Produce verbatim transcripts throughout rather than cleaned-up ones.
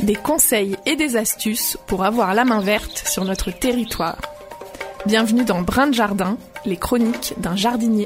Des conseils et des astuces pour avoir la main verte sur notre territoire. Bienvenue dans Brin de Jardin, les chroniques d'un jardinier.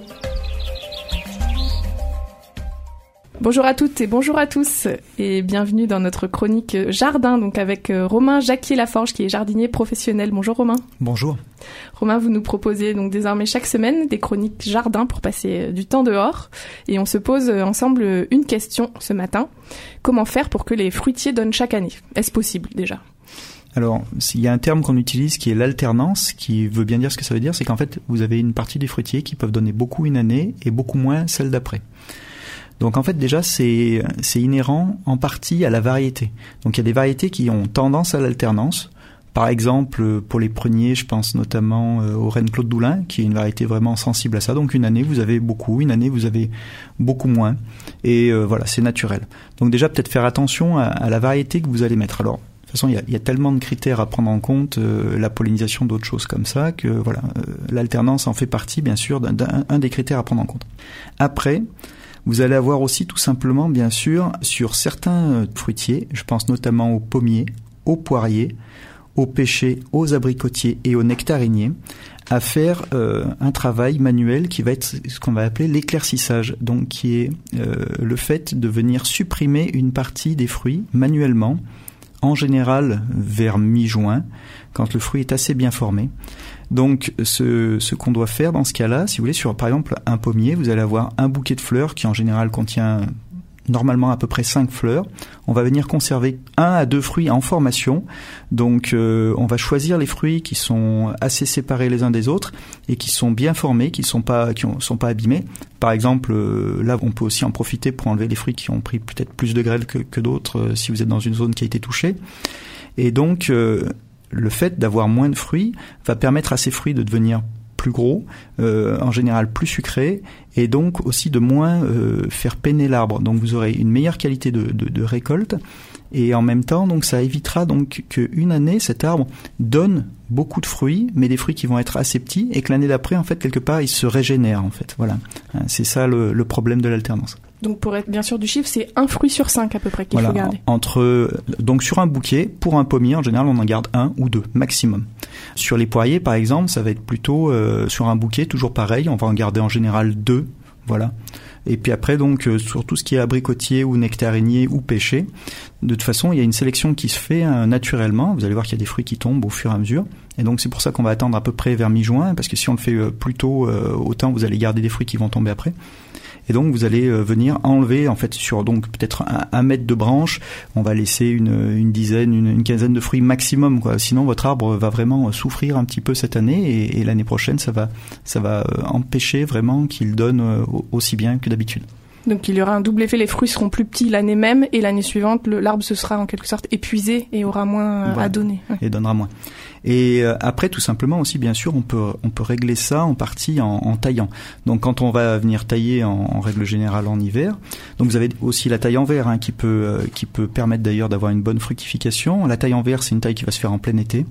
Bonjour à toutes et bonjour à tous et bienvenue dans notre chronique jardin, donc avec Romain Jacquier-Laforge qui est jardinier professionnel. Bonjour Romain. Bonjour. Romain, vous nous proposez donc désormais chaque semaine des chroniques jardin pour passer du temps dehors et on se pose ensemble une question ce matin. Comment faire pour que les fruitiers donnent chaque année ? Est-ce possible déjà ? Alors, il y a un terme qu'on utilise qui est l'alternance, qui veut bien dire ce que ça veut dire, c'est qu'en fait, vous avez une partie des fruitiers qui peuvent donner beaucoup une année et beaucoup moins celle d'après. Donc en fait déjà c'est c'est inhérent en partie à la variété. Donc il y a des variétés qui ont tendance à l'alternance. Par exemple pour les pruniers, je pense notamment au Reine Claude Doulin qui est une variété vraiment sensible à ça. Donc une année vous avez beaucoup, une année vous avez beaucoup moins et euh, voilà, c'est naturel. Donc déjà peut-être faire attention à, à la variété que vous allez mettre. Alors de toute façon, il y a, il y a tellement de critères à prendre en compte, euh, la pollinisation, d'autres choses comme ça, que voilà, euh, l'alternance en fait partie bien sûr d'un, d'un un des critères à prendre en compte. Après, vous allez avoir aussi tout simplement, bien sûr, sur certains fruitiers, je pense notamment aux pommiers, aux poiriers, aux pêchers, aux abricotiers et aux nectariniers, à faire euh, un travail manuel qui va être ce qu'on va appeler l'éclaircissage, donc qui est euh, le fait de venir supprimer une partie des fruits manuellement, en général vers mi-juin, quand le fruit est assez bien formé. Donc, ce, ce qu'on doit faire dans ce cas-là, si vous voulez, sur par exemple un pommier, vous allez avoir un bouquet de fleurs qui en général contient normalement à peu près cinq fleurs. On va venir conserver un à deux fruits en formation. Donc, euh, on va choisir les fruits qui sont assez séparés les uns des autres et qui sont bien formés, qui sont pas qui ont, sont pas abîmés. Par exemple, euh, là, on peut aussi en profiter pour enlever les fruits qui ont pris peut-être plus de grêle que, que d'autres euh, si vous êtes dans une zone qui a été touchée. Et donc, euh, le fait d'avoir moins de fruits va permettre à ces fruits de devenir plus gros, euh, en général plus sucrés, et donc aussi de moins euh, faire peiner l'arbre. Donc vous aurez une meilleure qualité de, de, de récolte, et en même temps, donc ça évitera donc qu'une année cet arbre donne beaucoup de fruits, mais des fruits qui vont être assez petits, et que l'année d'après, en fait, quelque part, il se régénère, en fait. Voilà, c'est ça le, le problème de l'alternance. Donc pour être bien sûr du chiffre, c'est un fruit sur cinq à peu près qu'il voilà, faut garder. Entre donc sur un bouquet, pour un pommier en général, on en garde un ou deux maximum. Sur les poiriers, par exemple, ça va être plutôt euh, sur un bouquet, toujours pareil, on va en garder en général deux, voilà. Et puis après, donc, euh, sur tout ce qui est abricotier ou nectarinier ou pêcher, de toute façon, il y a une sélection qui se fait euh, naturellement. Vous allez voir qu'il y a des fruits qui tombent au fur et à mesure. Et donc, c'est pour ça qu'on va attendre à peu près vers mi-juin, parce que si on le fait euh, plus tôt, euh, autant vous allez garder des fruits qui vont tomber après. Et donc vous allez euh, venir enlever en fait sur donc peut-être un, un mètre de branche, on va laisser une, une dizaine, une, une quinzaine de fruits maximum quoi. Sinon votre arbre va vraiment souffrir un petit peu cette année et, et l'année prochaine ça va ça va empêcher vraiment qu'il donne euh, aussi bien que d'habitude. Donc il y aura un double effet, les fruits seront plus petits l'année même et l'année suivante le, l'arbre se sera en quelque sorte épuisé et aura moins voilà. à donner. Ouais. Et donnera moins. Et euh, après tout simplement aussi bien sûr on peut on peut régler ça en partie en, en taillant. Donc quand on va venir tailler en, en règle générale en hiver, donc vous avez aussi la taille en verre hein, qui peut euh, qui peut permettre d'ailleurs d'avoir une bonne fructification. La taille en verre c'est une taille qui va se faire en plein été.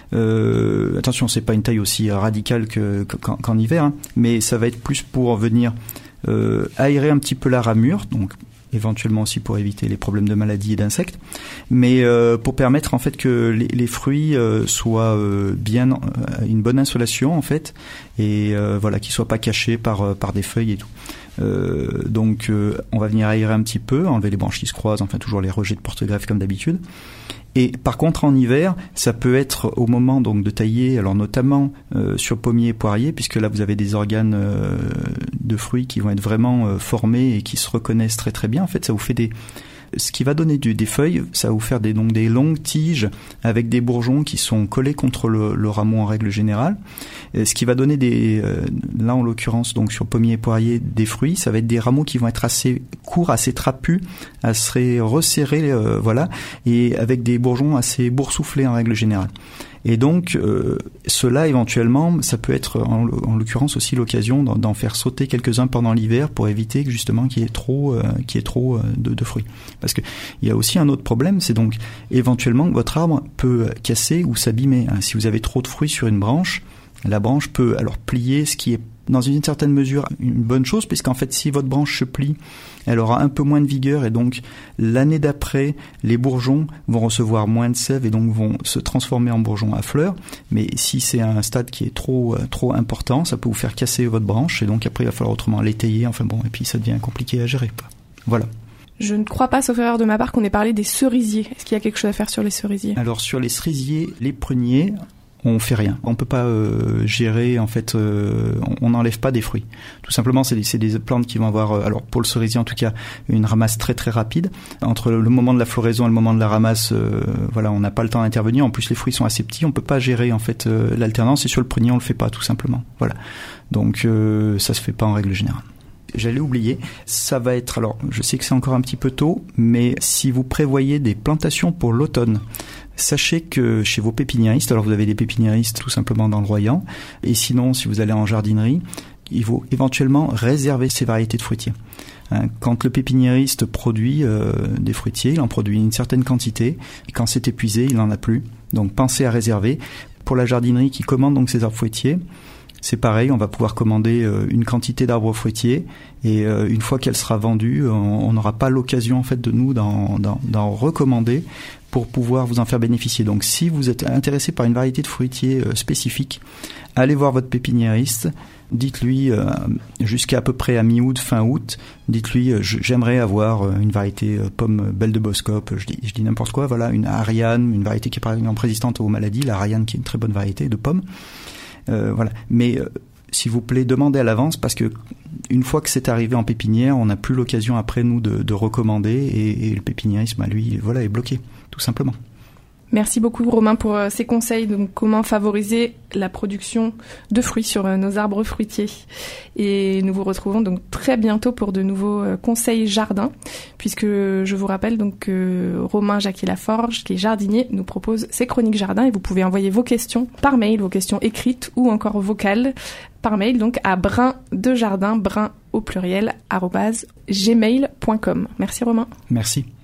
Euh, attention c'est pas une taille aussi radicale que, que qu'en, qu'en hiver, hein, mais ça va être plus pour venir Euh, aérer un petit peu la ramure, donc éventuellement aussi pour éviter les problèmes de maladies et d'insectes, mais euh, pour permettre en fait que les, les fruits euh, soient euh, bien, euh, une bonne insolation en fait, et euh, voilà, qu'ils soient pas cachés par euh, par des feuilles et tout. Euh, donc euh, on va venir aérer un petit peu, enlever les branches qui se croisent, enfin toujours les rejets de porte-greffe comme d'habitude. Et par contre en hiver, ça peut être au moment donc de tailler, alors notamment euh, sur pommier et poirier, puisque là vous avez des organes euh, de fruits qui vont être vraiment euh, formés et qui se reconnaissent très très bien. En fait, ça vous fait des ce qui va donner du, des feuilles, ça va vous faire des, donc des longues tiges avec des bourgeons qui sont collés contre le, le rameau en règle générale. Et ce qui va donner des, euh, là en l'occurrence donc sur pommier et poirier, des fruits, ça va être des rameaux qui vont être assez courts, assez trapus, assez resserrés, euh, voilà, et avec des bourgeons assez boursouflés en règle générale. Et donc, euh, cela éventuellement, ça peut être en, en l'occurrence aussi l'occasion d'en, d'en faire sauter quelques-uns pendant l'hiver pour éviter que justement qu'il y ait trop, euh, qu'il y ait trop euh, de, de fruits. Parce que il y a aussi un autre problème, c'est donc éventuellement que votre arbre peut casser ou s'abîmer. Hein. Si vous avez trop de fruits sur une branche, la branche peut alors plier, ce qui est dans une certaine mesure une bonne chose, puisqu'en fait si votre branche se plie, elle aura un peu moins de vigueur et donc l'année d'après, les bourgeons vont recevoir moins de sève et donc vont se transformer en bourgeons à fleurs. Mais si c'est un stade qui est trop euh, trop important, ça peut vous faire casser votre branche et donc après il va falloir autrement l'étayer, enfin bon, et puis ça devient compliqué à gérer. Voilà. Je ne crois pas, sauf erreur de ma part, qu'on ait parlé des cerisiers. Est-ce qu'il y a quelque chose à faire sur les cerisiers ? Alors sur les cerisiers, les pruniers, on fait rien. On peut pas euh, gérer, en fait, euh, on n'enlève pas des fruits. Tout simplement, c'est des, c'est des plantes qui vont avoir, euh, alors pour le cerisier en tout cas, une ramasse très très rapide. Entre le moment de la floraison et le moment de la ramasse, euh, voilà, on n'a pas le temps d'intervenir. En plus, les fruits sont assez petits, on peut pas gérer en fait euh, l'alternance. Et sur le prunier, on le fait pas, tout simplement. Voilà. Donc euh, ça se fait pas en règle générale. J'allais oublier, ça va être, alors je sais que c'est encore un petit peu tôt, mais si vous prévoyez des plantations pour l'automne, sachez que chez vos pépiniéristes, alors vous avez des pépiniéristes tout simplement dans le Royan, et sinon si vous allez en jardinerie, il faut éventuellement réserver ces variétés de fruitiers. Hein, quand le pépiniériste produit euh, des fruitiers, il en produit une certaine quantité, et quand c'est épuisé, il n'en a plus. Donc pensez à réserver. Pour la jardinerie qui commande donc ces arbres fruitiers, c'est pareil, on va pouvoir commander euh, une quantité d'arbres fruitiers et euh, une fois qu'elle sera vendue, on n'aura pas l'occasion en fait de nous d'en, d'en, d'en recommander pour pouvoir vous en faire bénéficier. Donc si vous êtes intéressé par une variété de fruitiers euh, spécifique, allez voir votre pépiniériste, dites-lui euh, jusqu'à à peu près à mi-août, fin août, dites-lui euh, j'aimerais avoir euh, une variété euh, pomme belle de Boscop, je dis, je dis n'importe quoi, voilà, une Ariane, une variété qui est par exemple résistante aux maladies, la Ariane qui est une très bonne variété de pommes. Euh, voilà. Mais euh, s'il vous plaît, demandez à l'avance parce que une fois que c'est arrivé en pépinière, on n'a plus l'occasion après nous de, de recommander et, et le pépiniérisme, lui, voilà, est bloqué, tout simplement. Merci beaucoup Romain pour euh, ces conseils, donc comment favoriser la production de fruits sur euh, nos arbres fruitiers. Et nous vous retrouvons donc très bientôt pour de nouveaux euh, conseils jardin, puisque je vous rappelle donc que Romain Jacquier-Laforge, qui est jardinier, nous propose ses chroniques jardin et vous pouvez envoyer vos questions par mail, vos questions écrites ou encore vocales par mail donc à brin de jardin, brin au pluriel, arobase gmail point com. Merci Romain. Merci.